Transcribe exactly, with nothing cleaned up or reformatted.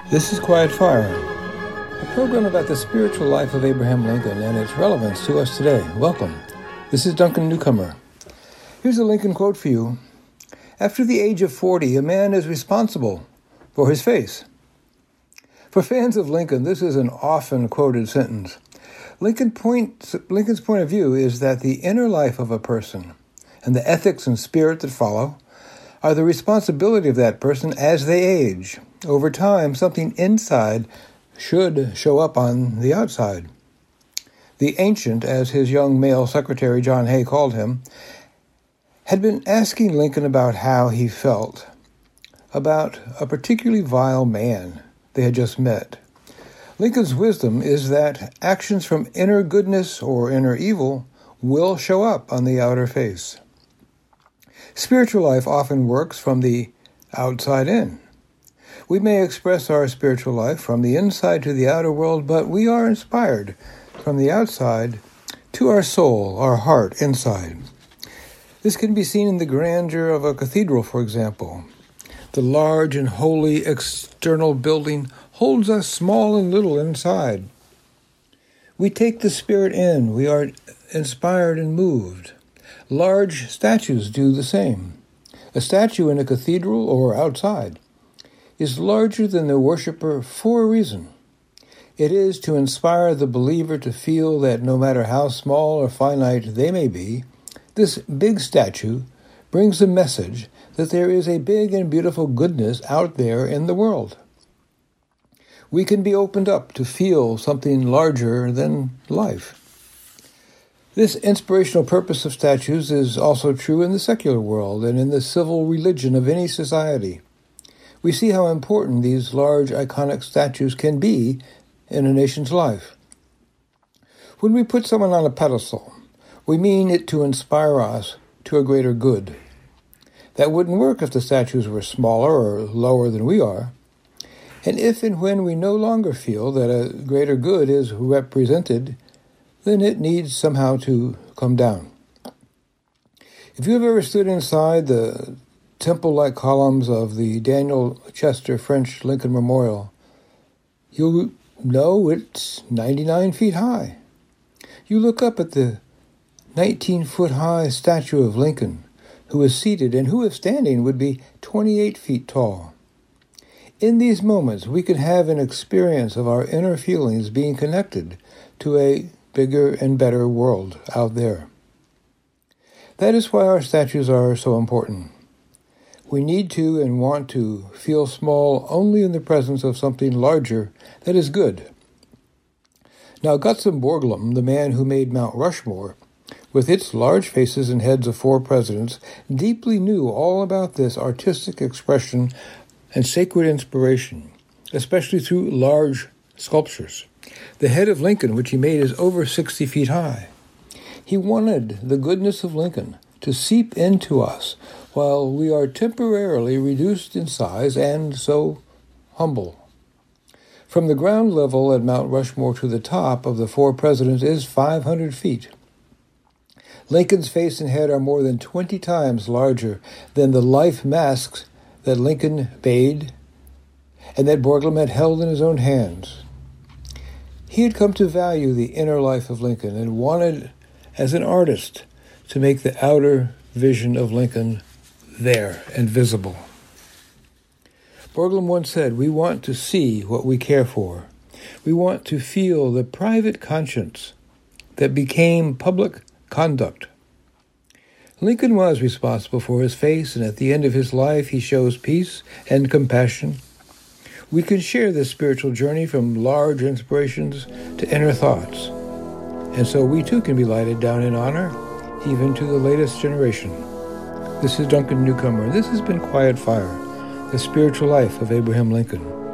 This is Quiet Fire, a program about the spiritual life of Abraham Lincoln and its relevance to us today. Welcome. This is Duncan Newcomer. Here's a Lincoln quote for you. After the age of forty, a man is responsible for his face. For fans of Lincoln, this is an often quoted sentence. Lincoln point, Lincoln's point of view is that the inner life of a person and the ethics and spirit that follow are the responsibility of that person as they age. Over time, something inside should show up on the outside. The ancient, as his young male secretary John Hay called him, had been asking Lincoln about how he felt about a particularly vile man they had just met. Lincoln's wisdom is that actions from inner goodness or inner evil will show up on the outer face. Spiritual life often works from the outside in. We may express our spiritual life from the inside to the outer world, but we are inspired from the outside to our soul, our heart, inside. This can be seen in the grandeur of a cathedral, for example. The large and holy external building holds us small and little inside. We take the spirit in. We are inspired and moved. Large statues do the same. A statue in a cathedral or outside is larger than the worshiper for a reason. It is to inspire the believer to feel that no matter how small or finite they may be, this big statue brings the message that there is a big and beautiful goodness out there in the world. We can be opened up to feel something larger than life. This inspirational purpose of statues is also true in the secular world and in the civil religion of any society. We see how important these large iconic statues can be in a nation's life. When we put someone on a pedestal, we mean it to inspire us to a greater good. That wouldn't work if the statues were smaller or lower than we are. And if and when we no longer feel that a greater good is represented, then it needs somehow to come down. If you have ever stood inside the temple-like columns of the Daniel Chester French Lincoln Memorial, you'll know it's ninety-nine feet high. You look up at the nineteen-foot-high statue of Lincoln, who is seated and who, if standing, would be twenty-eight feet tall. In these moments, we can have an experience of our inner feelings being connected to a bigger and better world out there. That is why our statues are so important. We need to and want to feel small only in the presence of something larger that is good. Now, Gutzon Borglum, the man who made Mount Rushmore, with its large faces and heads of four presidents, deeply knew all about this artistic expression and sacred inspiration, especially through large sculptures. The head of Lincoln, which he made, is over sixty feet high. He wanted the goodness of Lincoln to seep into us while we are temporarily reduced in size and so humble. From the ground level at Mount Rushmore to the top of the four presidents is five hundred feet. Lincoln's face and head are more than twenty times larger than the life masks that Lincoln made and that Borglum had held in his own hands. He had come to value the inner life of Lincoln and wanted, as an artist, to make the outer vision of Lincoln there and visible. Borglum once said, "We want to see what we care for. We want to feel the private conscience that became public conduct." Lincoln was responsible for his face, and at the end of his life he shows peace and compassion. We can share this spiritual journey from large inspirations to inner thoughts. And so we too can be lighted down in honor, even to the latest generation. This is Duncan Newcomer, and this has been Quiet Fire, the spiritual life of Abraham Lincoln.